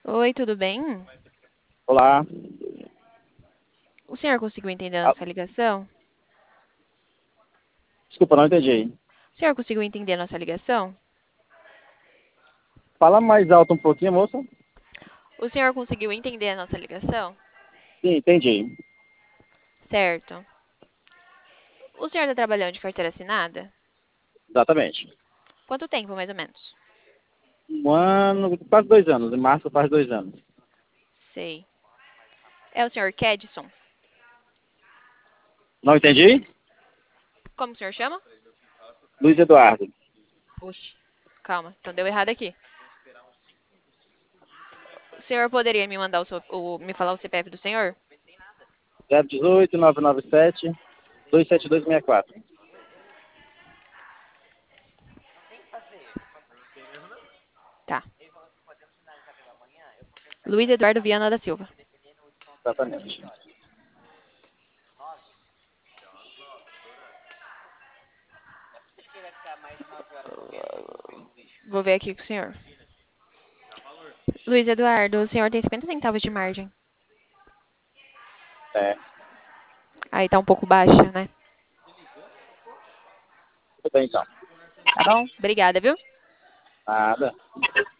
Oi, tudo bem? Olá. O senhor conseguiu entender a Ah, nossa ligação? desculpa, não entendi. O senhor conseguiu entender a nossa ligação? Fala mais alto um pouquinho, moça. O senhor conseguiu entender a nossa ligação? Sim, entendi. Certo. O senhor está trabalhando de carteira assinada? Exatamente. Quanto tempo, mais ou menos? Um ano, quase 2 anos. Em março faz 2 anos. Sei. É o senhor Kedson? Não entendi? Como o senhor chama? Luiz Eduardo. Oxi, calma, então deu errado aqui. O senhor poderia me mandar me falar o CPF do senhor? 018 997 27264. Tá. Luiz Eduardo Viana da Silva. Exatamente. Vou ver aqui com o senhor. Luiz Eduardo, o senhor tem 50 centavos de margem. É. Aí tá um pouco baixa, né? Tudo bem, então. Tá bom? Obrigada, viu? Nada.